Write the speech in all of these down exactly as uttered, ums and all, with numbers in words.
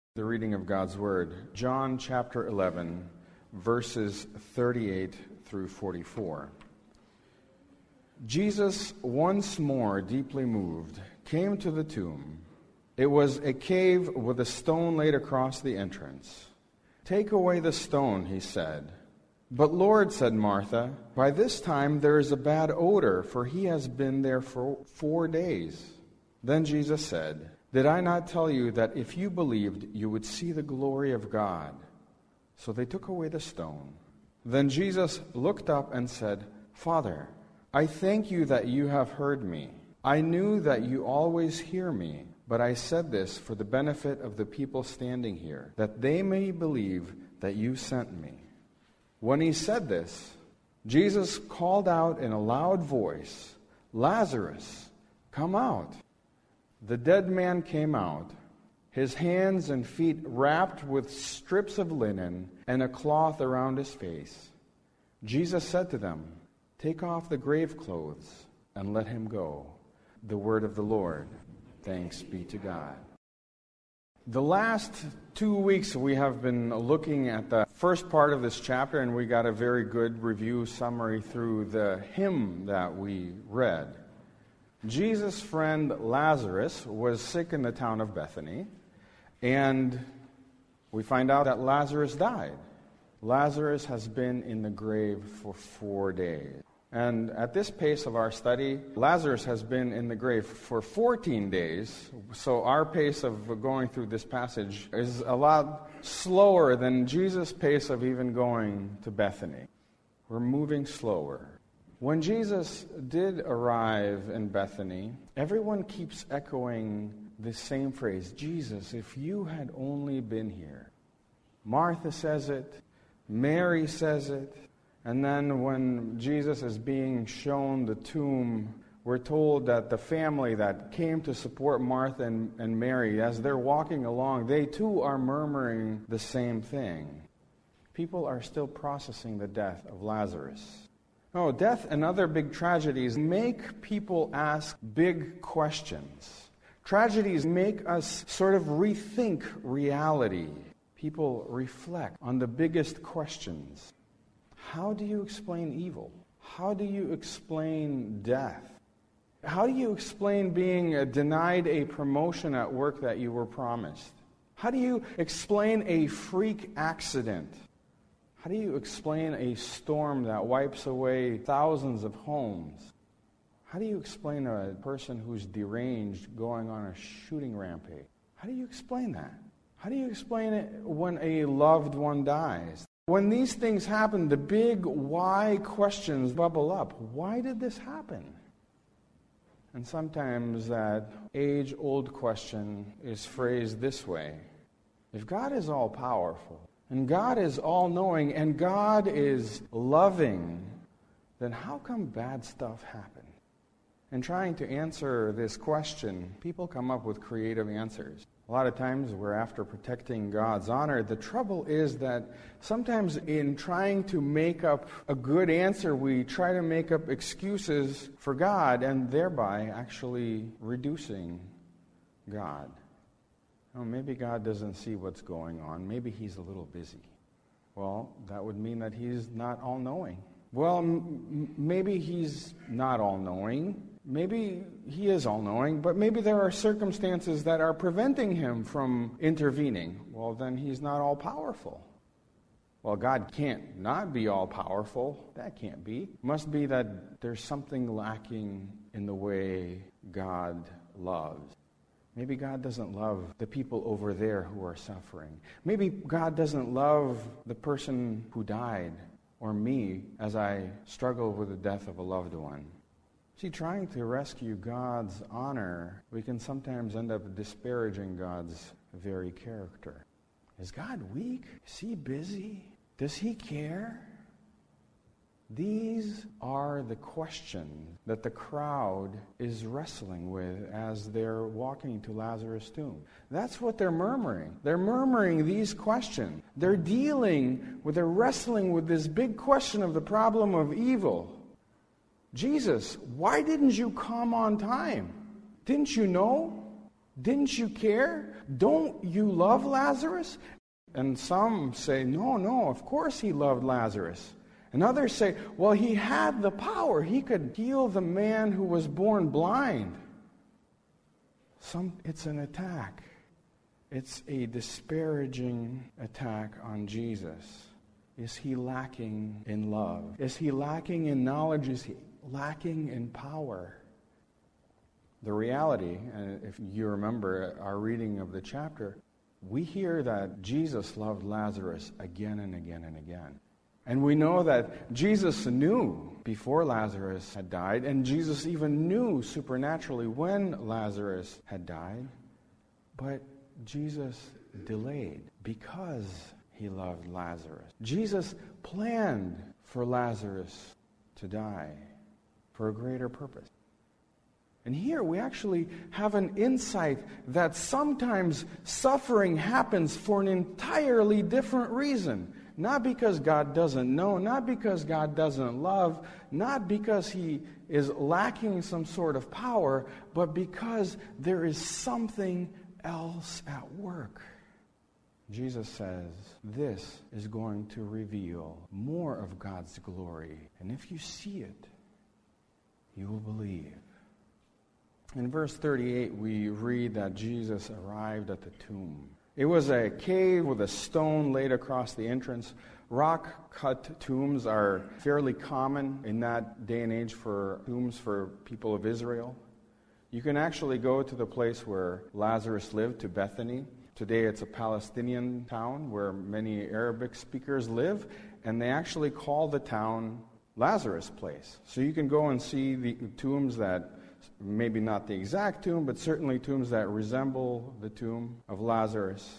The reading of God's Word, John chapter eleven, verses thirty-eight through forty-four. Jesus, once more deeply moved, came to the tomb. It was a cave with a stone laid across the entrance. "Take away the stone," he said. "But Lord," said Martha, "by this time there is a bad odor, for he has been there for four days." Then Jesus said, "Did I not tell you that if you believed, you would see the glory of God?" So they took away the stone. Then Jesus looked up and said, "Father, I thank you that you have heard me. I knew that you always hear me, but I said this for the benefit of the people standing here, that they may believe that you sent me." When he said this, Jesus called out in a loud voice, "Lazarus, come out." The dead man came out, his hands and feet wrapped with strips of linen and a cloth around his face. Jesus said to them, "Take off the grave clothes and let him go." The word of the Lord. Thanks be to God. The last two weeks we have been looking at the first part of this chapter, and we got a very good review summary through the hymn that we read. Jesus' friend Lazarus was sick in the town of Bethany, and we find out that Lazarus died. Lazarus has been in the grave for four days. And at this pace of our study, Lazarus has been in the grave for fourteen days, so our pace of going through this passage is a lot slower than Jesus' pace of even going to Bethany. We're moving slower. When Jesus did arrive in Bethany, everyone keeps echoing the same phrase, "Jesus, if you had only been here." Martha says it, Mary says it, and then when Jesus is being shown the tomb, we're told that the family that came to support Martha and, and Mary, as they're walking along, they too are murmuring the same thing. People are still processing the death of Lazarus. Oh, death and other big tragedies make people ask big questions. Tragedies make us sort of rethink reality. People reflect on the biggest questions. How do you explain evil? How do you explain death? How do you explain being denied a promotion at work that you were promised? How do you explain a freak accident? How do you explain a storm that wipes away thousands of homes? How do you explain a person who's deranged going on a shooting rampage? How do you explain that? How do you explain it when a loved one dies? When these things happen, the big why questions bubble up. Why did this happen? And sometimes that age-old question is phrased this way: if God is all-powerful, and God is all-knowing, and God is loving, then how come bad stuff happens? In trying to answer this question, people come up with creative answers. A lot of times we're after protecting God's honor. The trouble is that sometimes in trying to make up a good answer, we try to make up excuses for God, and thereby actually reducing God. Oh, maybe God doesn't see what's going on. Maybe he's a little busy. Well, that would mean that he's not all-knowing. Well, m- maybe he's not all-knowing. Maybe he is all-knowing, but maybe there are circumstances that are preventing him from intervening. Well, then he's not all-powerful. Well, God can't not be all-powerful. That can't be. Must be that there's something lacking in the way God loves. Maybe God doesn't love the people over there who are suffering. Maybe God doesn't love the person who died, or me, as I struggle with the death of a loved one. See, trying to rescue God's honor, we can sometimes end up disparaging God's very character. Is God weak? Is he busy? Does he care? These are the questions that the crowd is wrestling with as they're walking to Lazarus' tomb. That's what they're murmuring. They're murmuring these questions. They're dealing with, they're wrestling with this big question of the problem of evil. Jesus, why didn't you come on time? Didn't you know? Didn't you care? Don't you love Lazarus? And some say, no, no, of course he loved Lazarus. And others say, well, he had the power. He could heal the man who was born blind. Some, it's an attack. It's a disparaging attack on Jesus. Is he lacking in love? Is he lacking in knowledge? Is he lacking in power? The reality, and if you remember our reading of the chapter, we hear that Jesus loved Lazarus again and again and again. And we know that Jesus knew before Lazarus had died, and Jesus even knew supernaturally when Lazarus had died. But Jesus delayed because he loved Lazarus. Jesus planned for Lazarus to die for a greater purpose. And here we actually have an insight that sometimes suffering happens for an entirely different reason. Not because God doesn't know, not because God doesn't love, not because he is lacking some sort of power, but because there is something else at work. Jesus says this is going to reveal more of God's glory. And if you see it, you will believe. In verse thirty-eight, we read that Jesus arrived at the tomb. It was a cave with a stone laid across the entrance. Rock-cut tombs are fairly common in that day and age for tombs for people of Israel. You can actually go to the place where Lazarus lived, to Bethany. Today it's a Palestinian town where many Arabic speakers live, and they actually call the town Lazarus Place. So you can go and see the tombs that, maybe not the exact tomb, but certainly tombs that resemble the tomb of Lazarus.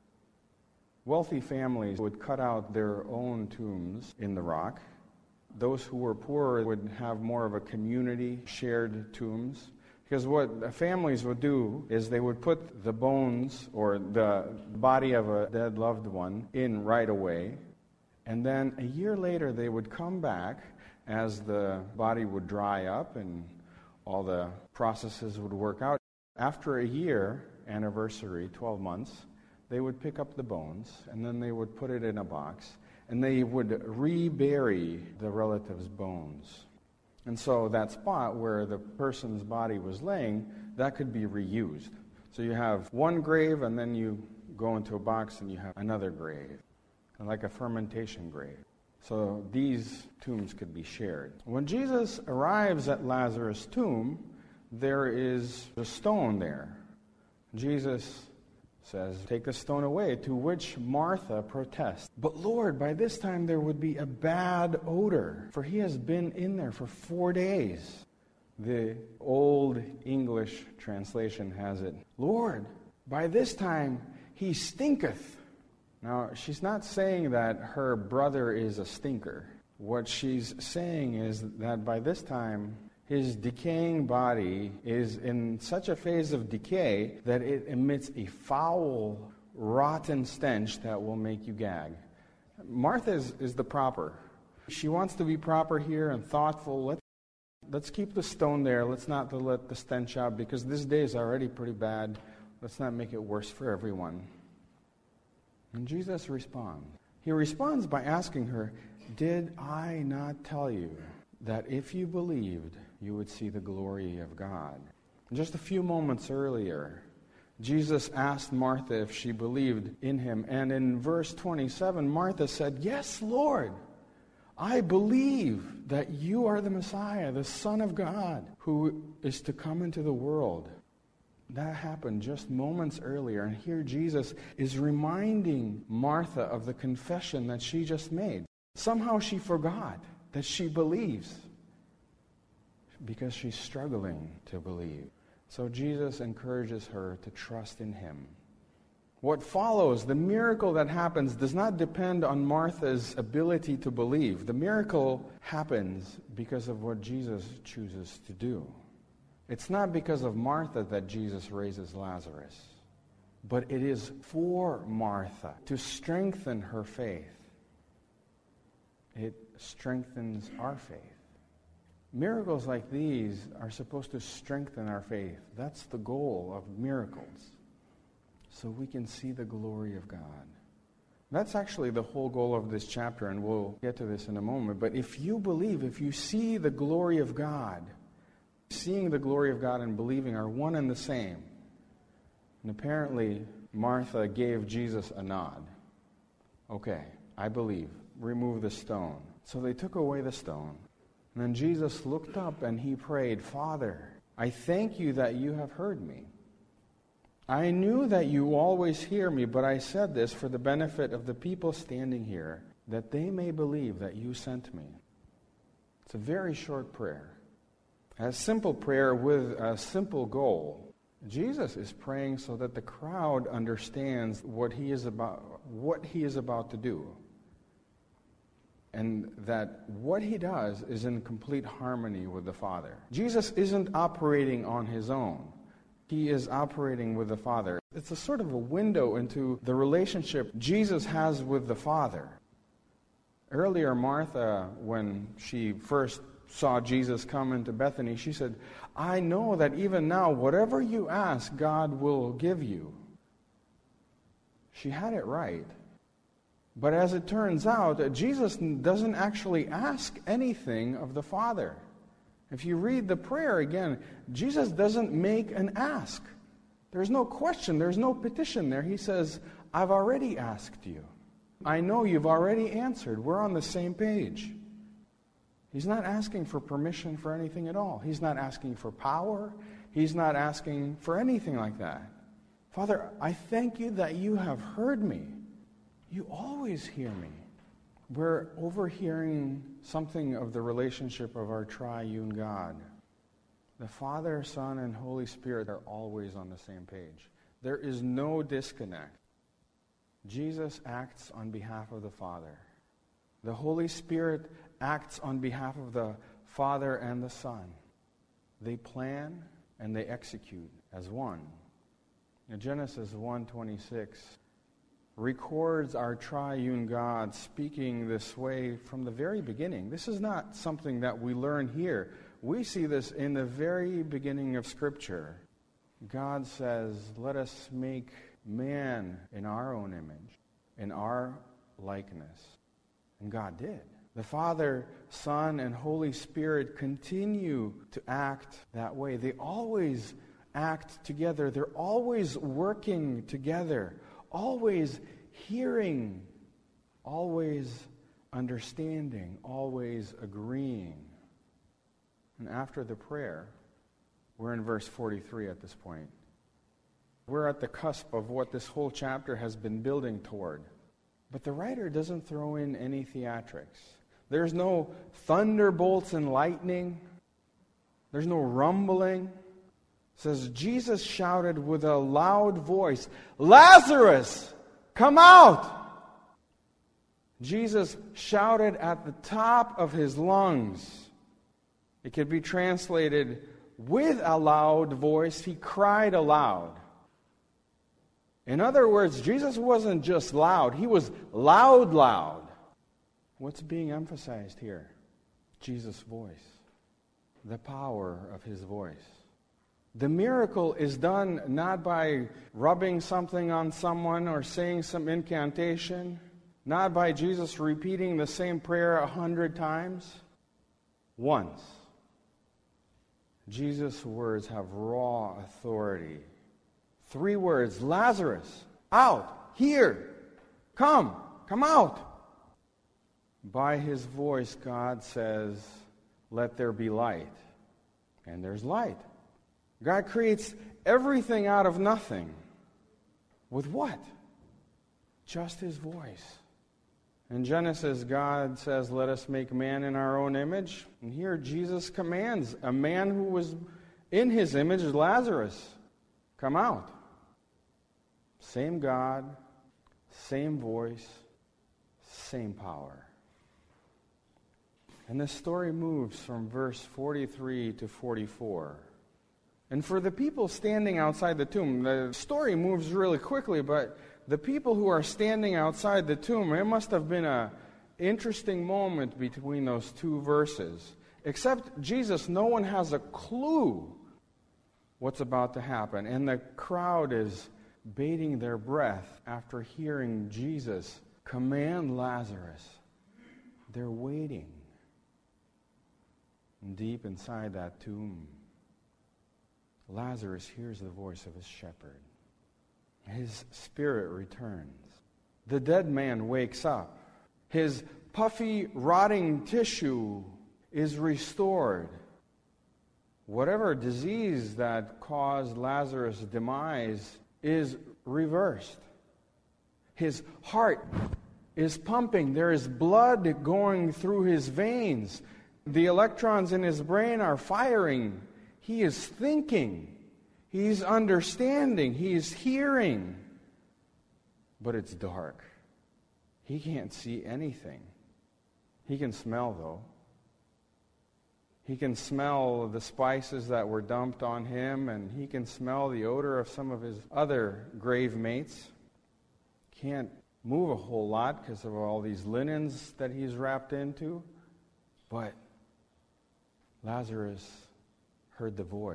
Wealthy families would cut out their own tombs in the rock. Those who were poor would have more of a community shared tombs. Because what families would do is they would put the bones or the body of a dead loved one in right away. And then a year later they would come back as the body would dry up and all the processes would work out. After a year anniversary, twelve months, they would pick up the bones and then they would put it in a box and they would rebury the relative's bones. And so that spot where the person's body was laying, that could be reused. So you have one grave and then you go into a box and you have another grave, like a fermentation grave. So these tombs could be shared. When Jesus arrives at Lazarus' tomb, there is a stone there. Jesus says, "Take the stone away," to which Martha protests. "But Lord, by this time there would be a bad odor, for he has been in there for four days. The Old English translation has it, "Lord, by this time he stinketh." Now, she's not saying that her brother is a stinker. What she's saying is that by this time, his decaying body is in such a phase of decay that it emits a foul, rotten stench that will make you gag. Martha is, is the proper. She wants to be proper here and thoughtful. Let's, let's keep the stone there. Let's not let the stench out because this day is already pretty bad. Let's not make it worse for everyone. And Jesus responds. He responds by asking her, "Did I not tell you that if you believed, you would see the glory of God?" Just a few moments earlier, Jesus asked Martha if she believed in him. And in verse twenty-seven, Martha said, "Yes, Lord, I believe that you are the Messiah, the Son of God, who is to come into the world." That happened just moments earlier, and here Jesus is reminding Martha of the confession that she just made. Somehow she forgot that she believes because she's struggling to believe. So Jesus encourages her to trust in him. What follows, the miracle that happens, does not depend on Martha's ability to believe. The miracle happens because of what Jesus chooses to do. It's not because of Martha that Jesus raises Lazarus, but it is for Martha to strengthen her faith. It strengthens our faith. Miracles like these are supposed to strengthen our faith. That's the goal of miracles, so we can see the glory of God. That's actually the whole goal of this chapter, and we'll get to this in a moment. But if you believe, if you see the glory of God, seeing the glory of God and believing are one and the same. And apparently, Martha gave Jesus a nod. Okay, I believe. Remove the stone. So they took away the stone. And then Jesus looked up and he prayed, Father, I thank you that you have heard me. I knew that you always hear me, but I said this for the benefit of the people standing here, that they may believe that you sent me. It's a very short prayer. A simple prayer with a simple goal. Jesus is praying so that the crowd understands what he is about, what he is about to do. And that what he does is in complete harmony with the Father. Jesus isn't operating on his own. He is operating with the Father. It's a sort of a window into the relationship Jesus has with the Father. Earlier, Martha, when she first saw Jesus come into Bethany, she said, I know that even now, whatever you ask, God will give you. She had it right. But as it turns out, Jesus doesn't actually ask anything of the Father. If you read the prayer again, Jesus doesn't make an ask. There's no question, there's no petition there. He says, I've already asked you. I know you've already answered. We're on the same page. He's not asking for permission for anything at all. He's not asking for power. He's not asking for anything like that. Father, I thank you that you have heard me. You always hear me. We're overhearing something of the relationship of our triune God. The Father, Son, and Holy Spirit are always on the same page. There is no disconnect. Jesus acts on behalf of the Father. The Holy Spirit acts on behalf of the Father and the Son. They plan and they execute as one. Now, Genesis one twenty-six records our triune God speaking this way from the very beginning. This is not something that we learn here. We see this in the very beginning of Scripture. God says, let us make man in our own image, in our likeness. And God did. The Father, Son, and Holy Spirit continue to act that way. They always act together. They're always working together. Always hearing, always understanding, always agreeing. And after the prayer, we're in verse forty-three at this point. We're at the cusp of what this whole chapter has been building toward. But the writer doesn't throw in any theatrics. There's no thunderbolts and lightning. There's no rumbling. It says, Jesus shouted with a loud voice, Lazarus, come out! Jesus shouted at the top of his lungs. It could be translated, with a loud voice, he cried aloud. In other words, Jesus wasn't just loud, he was loud, loud. What's being emphasized here? Jesus' voice. The power of his voice. The miracle is done not by rubbing something on someone or saying some incantation, not by Jesus repeating the same prayer a hundred times. Once. Jesus' words have raw authority. Three words, Lazarus, out, here, come, come out. By his voice, God says, let there be light. And there's light. God creates everything out of nothing. With what? Just his voice. In Genesis, God says, let us make man in our own image. And here Jesus commands a man who was in his image, Lazarus, come out. Same God, same voice, same power. And the story moves from verse forty-three to forty-four. And for the people standing outside the tomb, the story moves really quickly, but the people who are standing outside the tomb, it must have been an interesting moment between those two verses. Except Jesus, no one has a clue what's about to happen. And the crowd is bating their breath after hearing Jesus command Lazarus. They're waiting. And deep inside that tomb, Lazarus hears the voice of his shepherd. His spirit returns. The dead man wakes up. His puffy, rotting tissue is restored. Whatever disease that caused Lazarus' demise is reversed. His heart is pumping. There is blood going through his veins. The electrons in his brain are firing. He is thinking. He's understanding. He's hearing. But it's dark. He can't see anything. He can smell, though. He can smell the spices that were dumped on him, and he can smell the odor of some of his other grave mates. Can't move a whole lot because of all these linens that he's wrapped into. But Lazarus heard the voice.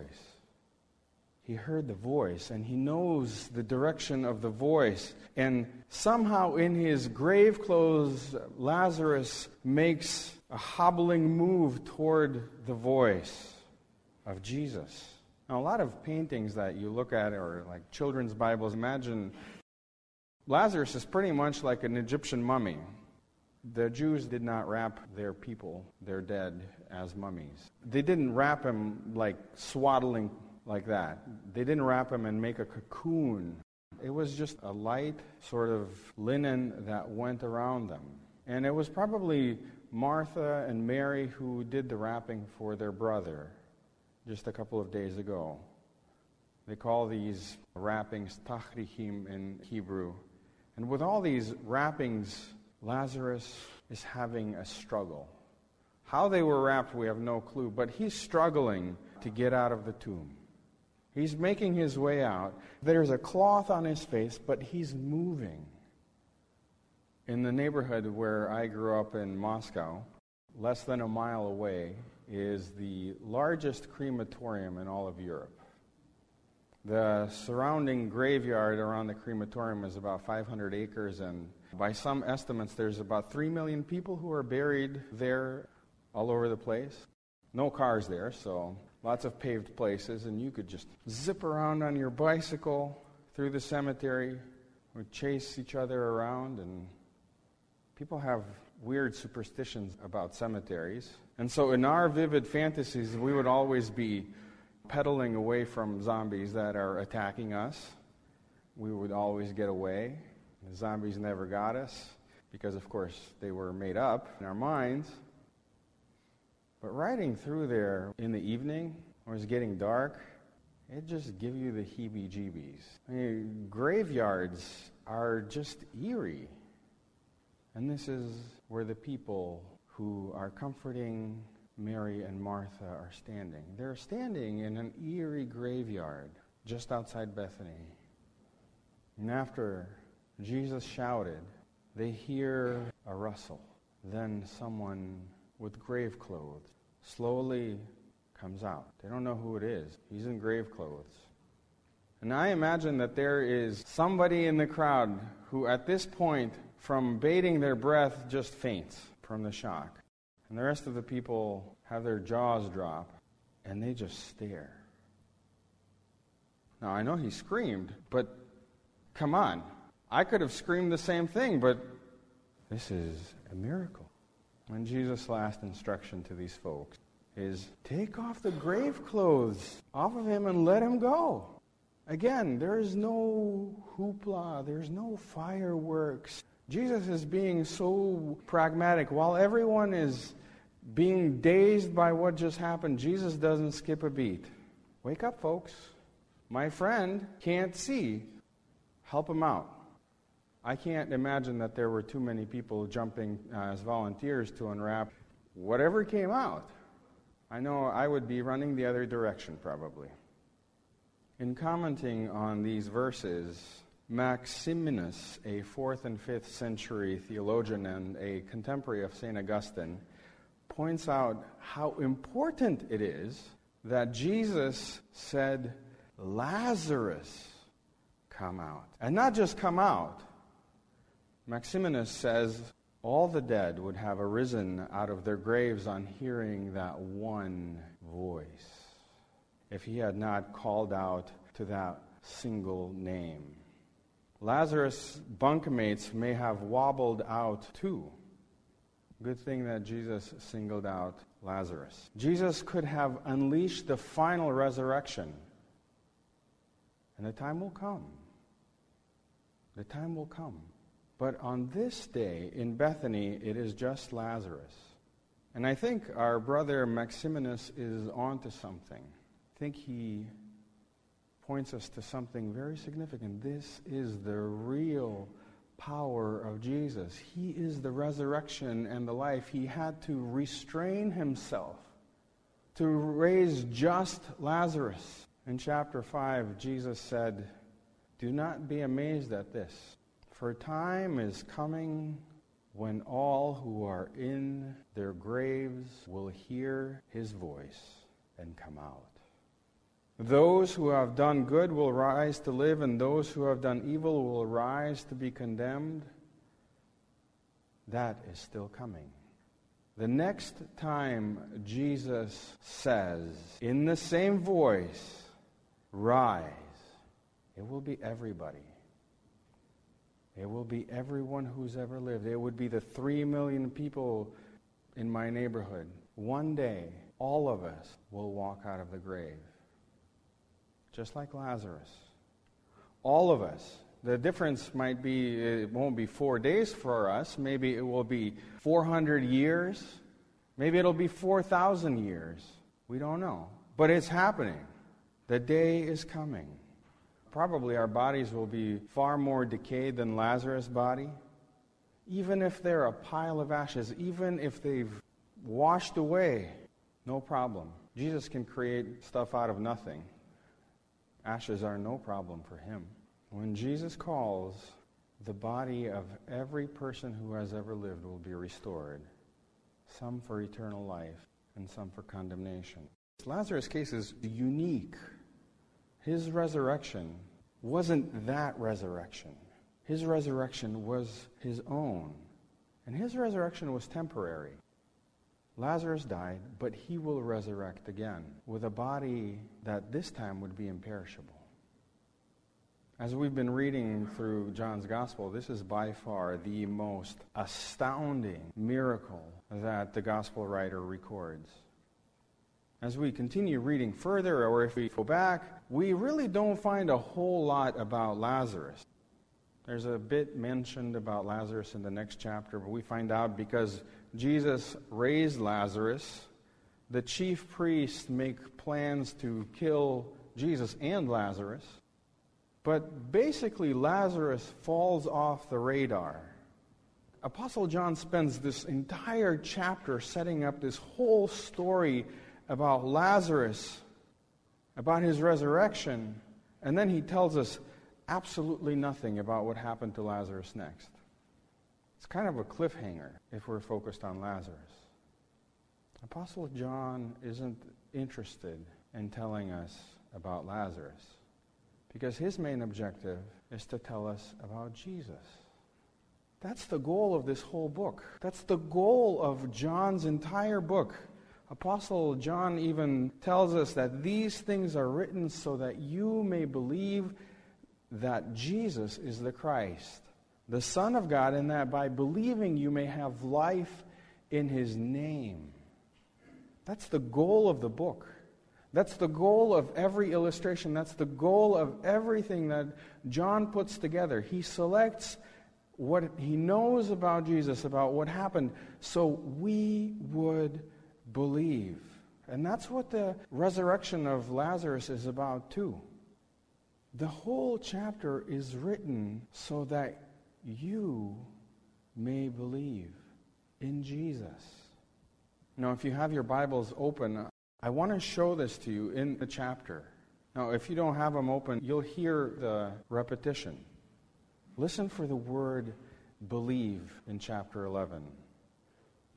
He heard the voice, and he knows the direction of the voice. And somehow in his grave clothes, Lazarus makes a hobbling move toward the voice of Jesus. Now, a lot of paintings that you look at are like children's Bibles. Imagine Lazarus is pretty much like an Egyptian mummy. The Jews did not wrap their people, their dead, as mummies. They didn't wrap him like swaddling like that. They didn't wrap him and make a cocoon. It was just a light sort of linen that went around them. And it was probably Martha and Mary who did the wrapping for their brother just a couple of days ago. They call these wrappings tachrichim in Hebrew. And with all these wrappings, Lazarus is having a struggle. How they were wrapped, we have no clue, but he's struggling to get out of the tomb. He's making his way out. There's a cloth on his face, but he's moving. In the neighborhood where I grew up in Moscow, less than a mile away, is the largest crematorium in all of Europe. The surrounding graveyard around the crematorium is about five hundred acres, and by some estimates, there's about three million people who are buried there all over the place. No cars there, so lots of paved places, and you could just zip around on your bicycle through the cemetery, or chase each other around, and people have weird superstitions about cemeteries. And so in our vivid fantasies, we would always be pedaling away from zombies that are attacking us. We would always get away. The zombies never got us because, of course, they were made up in our minds. But riding through there in the evening, when it's getting dark, it just gives you the heebie-jeebies. I mean, graveyards are just eerie. And this is where the people who are comforting Mary and Martha are standing. They're standing in an eerie graveyard just outside Bethany. And after Jesus shouted, they hear a rustle. Then someone with grave clothes slowly comes out. They don't know who it is. He's in grave clothes. And I imagine that there is somebody in the crowd who at this point, from bating their breath, just faints from the shock. And the rest of the people have their jaws drop, and they just stare. Now, I know he screamed, but come on. I could have screamed the same thing, but this is a miracle. And Jesus' last instruction to these folks is, take off the grave clothes off of him and let him go. Again, there is no hoopla, there's no fireworks. Jesus is being so pragmatic. While everyone is being dazed by what just happened, Jesus doesn't skip a beat. Wake up, folks. My friend can't see. Help him out. I can't imagine that there were too many people jumping uh, as volunteers to unwrap whatever came out. I know I would be running the other direction, probably. In commenting on these verses, Maximinus, a fourth and fifth century theologian and a contemporary of Saint Augustine, points out how important it is that Jesus said, Lazarus, come out. And not just come out. Maximinus says all the dead would have arisen out of their graves on hearing that one voice, if he had not called out to that single name. Lazarus' bunkmates may have wobbled out too. Good thing that Jesus singled out Lazarus. Jesus could have unleashed the final resurrection. And the time will come. The time will come. But on this day in Bethany, it is just Lazarus. And I think our brother Maximinus is on to something. I think he points us to something very significant. This is the real power of Jesus. He is the resurrection and the life. He had to restrain himself to raise just Lazarus. In chapter five, Jesus said, "Do not be amazed at this, for time is coming when all who are in their graves will hear his voice and come out. Those who have done good will rise to live, and those who have done evil will rise to be condemned." That is still coming. The next time Jesus says, in the same voice, "Rise," it will be everybody. It will be everyone who's ever lived. It would be the three million people in my neighborhood. One day, all of us will walk out of the grave. Just like Lazarus. All of us. The difference might be, it won't be four days for us. Maybe it will be four hundred years. Maybe it'll be four thousand years. We don't know. But it's happening. The day is coming. Probably our bodies will be far more decayed than Lazarus' body. Even if they're a pile of ashes, even if they've washed away, no problem. Jesus can create stuff out of nothing. Ashes are no problem for him. When Jesus calls, the body of every person who has ever lived will be restored. Some for eternal life and some for condemnation. Lazarus' case is unique. His resurrection wasn't that resurrection. His resurrection was his own. And his resurrection was temporary. Lazarus died, but he will resurrect again with a body that this time would be imperishable. As we've been reading through John's Gospel, this is by far the most astounding miracle that the Gospel writer records. As we continue reading further, or if we go back, we really don't find a whole lot about Lazarus. There's a bit mentioned about Lazarus in the next chapter, but we find out because Jesus raised Lazarus, the chief priests make plans to kill Jesus and Lazarus. But basically, Lazarus falls off the radar. Apostle John spends this entire chapter setting up this whole story about Lazarus, about his resurrection, and then he tells us absolutely nothing about what happened to Lazarus next. It's kind of a cliffhanger if we're focused on Lazarus. Apostle John isn't interested in telling us about Lazarus because his main objective is to tell us about Jesus. That's the goal of this whole book. That's the goal of John's entire book. Apostle John even tells us that these things are written so that you may believe that Jesus is the Christ, the Son of God, and that by believing you may have life in his name. That's the goal of the book. That's the goal of every illustration. That's the goal of everything that John puts together. He selects what he knows about Jesus, about what happened, so we would believe. And that's what the resurrection of Lazarus is about too. The whole chapter is written so that you may believe in Jesus. Now, if you have your Bibles open, I want to show this to you in the chapter. Now, if you don't have them open, you'll hear the repetition. Listen for the word believe in chapter eleven.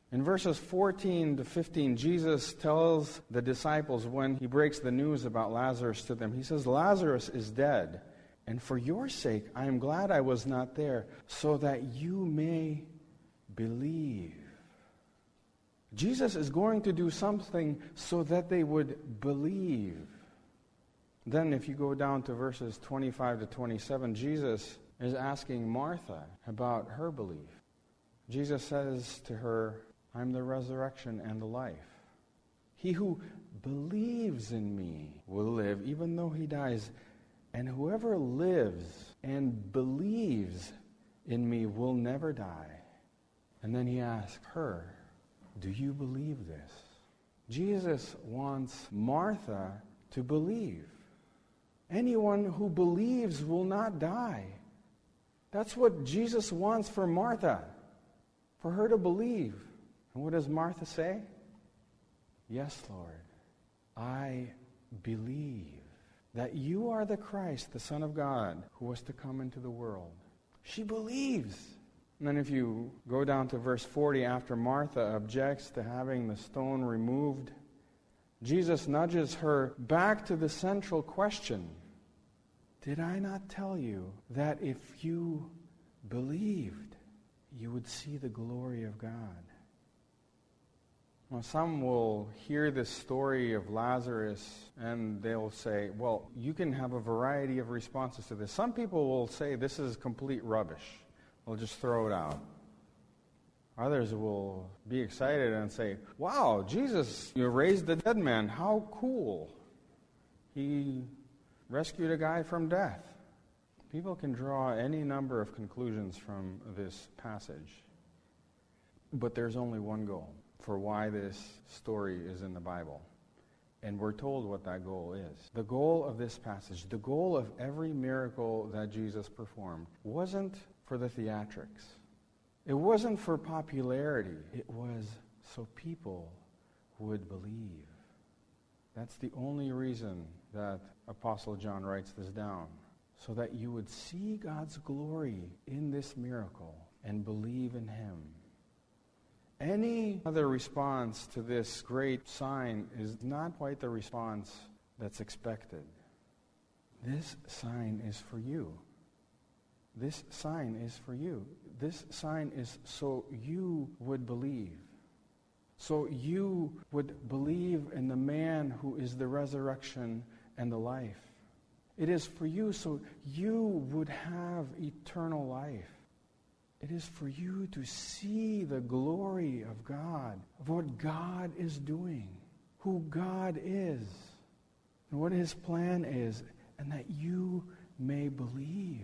In verses fourteen to fifteen, Jesus tells the disciples when he breaks the news about Lazarus to them, he says, Lazarus is dead, and for your sake I am glad I was not there, so that you may believe. Jesus is going to do something so that they would believe. Then if you go down to verses twenty-five to twenty-seven, Jesus is asking Martha about her belief. Jesus says to her, I'm the resurrection and the life. He who believes in me will live even though he dies, and whoever lives and believes in me will never die. And then he asks her, do you believe this? Jesus wants Martha to believe. Anyone who believes will not die. That's what Jesus wants for Martha, for her to believe. And what does Martha say? Yes, Lord, I believe that you are the Christ, the Son of God, who was to come into the world. She believes. And then if you go down to verse forty, after Martha objects to having the stone removed, Jesus nudges her back to the central question. Did I not tell you that if you believed, you would see the glory of God? Now, some will hear this story of Lazarus and they'll say, well, you can have a variety of responses to this. Some people will say this is complete rubbish. We'll just throw it out. Others will be excited and say, wow, Jesus, you raised the dead man. How cool. He rescued a guy from death. People can draw any number of conclusions from this passage. But there's only one goal for why this story is in the Bible. And we're told what that goal is. The goal of this passage, the goal of every miracle that Jesus performed, wasn't for the theatrics. It wasn't for popularity. It was so people would believe. That's the only reason that Apostle John writes this down. So that you would see God's glory in this miracle and believe in him. Any other response to this great sign is not quite the response that's expected. This sign is for you. This sign is for you. This sign is so you would believe. So you would believe in the man who is the resurrection and the life. It is for you so you would have eternal life. It is for you to see the glory of God, of what God is doing, who God is, and what his plan is, and that you may believe.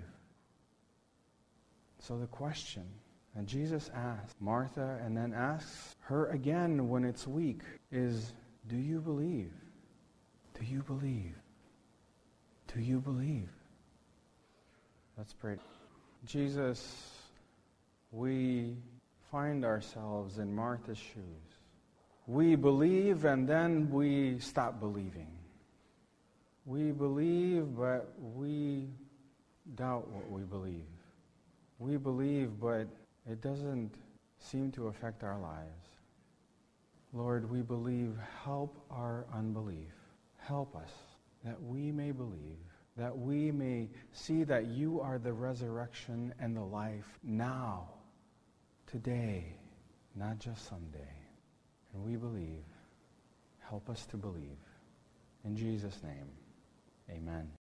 So the question that Jesus asked Martha and then asks her again when it's weak is, do you believe? Do you believe? Do you believe? Let's pray. Jesus, we find ourselves in Martha's shoes. We believe and then we stop believing. We believe, but we doubt what we believe. We believe, but it doesn't seem to affect our lives. Lord, we believe. Help our unbelief. Help us that we may believe, that we may see that you are the resurrection and the life now, today, not just someday. And we believe. Help us to believe. In Jesus' name, amen.